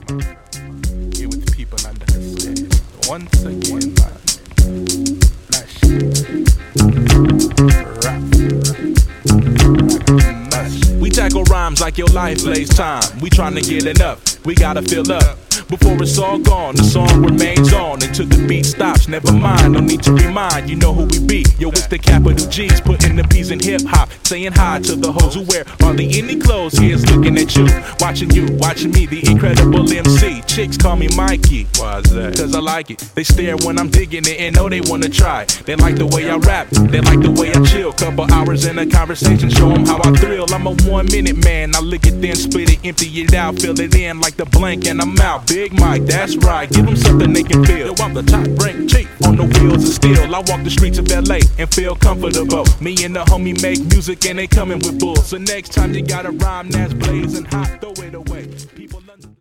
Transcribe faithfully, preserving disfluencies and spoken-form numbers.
Here with the people under the stairs. Once again, man. Flash. Rap. Mash. We tackle rhymes like your life lays time. We tryna get enough. We gotta fill up. Before it's all gone, the song remains on until the beat stops. Never mind, no need to remind, you know who we be. Yo, it's the capital G's, putting the P's in hip hop. Saying hi to the hoes who wear hardly any clothes. Here's looking at you, watching you, watching me, the incredible M C. Chicks call me Mikey. Why is that? Cause I like it. They stare when I'm digging it and know they wanna try. They like the way I rap, they like the way I chill. Couple hours in a conversation, show them how I thrill. I'm a one minute man, I lick it then split it, empty it out, fill it in like the blank and I'm out. Big Mike, that's right, give them something they can feel. Yo, I'm the top rank chief on the wheels of steel. I walk the streets of L A and feel comfortable. Me and the homie make music and they coming with bulls. So next time you got a rhyme that's blazing hot, throw it away. People